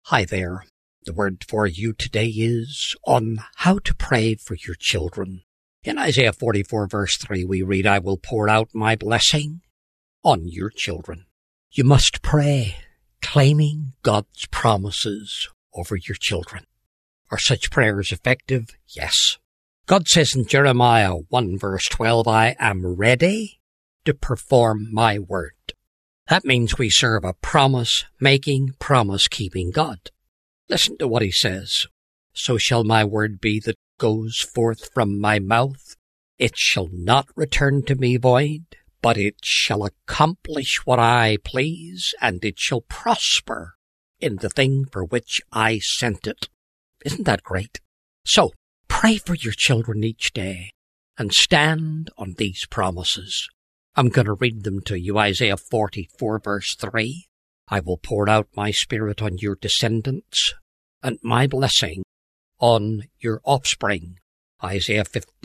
Hi there. The word for you today is on how to pray for your children. In Isaiah 44 verse 3 we read, I will pour out my blessing on your children. You must pray, claiming God's promises over your children. Are such prayers effective? Yes. God says in Jeremiah 1 verse 12, I am ready to perform my word. That means we serve a promise-making, promise-keeping God. Listen to what he says. So shall my word be that goes forth from my mouth. It shall not return to me void, but it shall accomplish what I please, and it shall prosper in the thing for which I sent it. Isn't that great? So, pray for your children each day and stand on these promises. I'm going to read them to you. Isaiah 44 verse 3. I will pour out my spirit on your descendants and my blessing on your offspring. Isaiah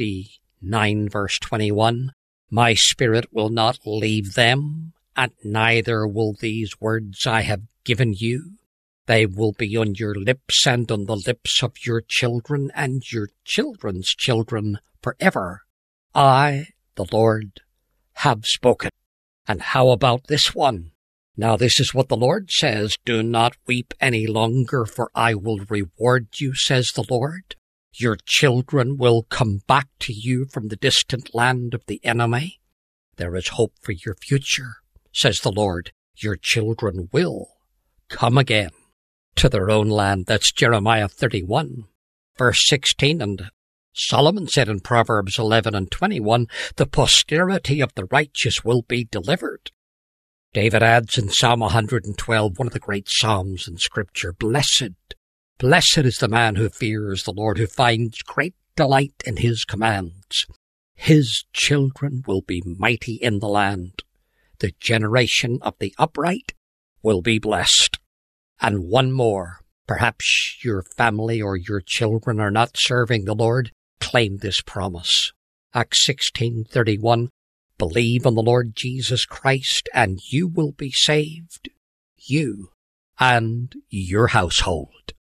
59 verse 21. My spirit will not leave them, and neither will these words I have given you. They will be on your lips and on the lips of your children and your children's children forever. I, the Lord, have spoken. And how about this one? Now this is what the Lord says, do not weep any longer, for I will reward you, says the Lord. Your children will come back to you from the distant land of the enemy. There is hope for your future, says the Lord. Your children will come again to their own land. That's Jeremiah 31, verse 16, and Solomon said in Proverbs 11 and 21, the posterity of the righteous will be delivered. David adds in Psalm 112, one of the great psalms in Scripture, blessed is the man who fears the Lord, who finds great delight in his commands. His children will be mighty in the land. The generation of the upright will be blessed. And one more, perhaps your family or your children are not serving the Lord. Claim this promise. Acts 16:31, believe on the Lord Jesus Christ and you will be saved, you and your household.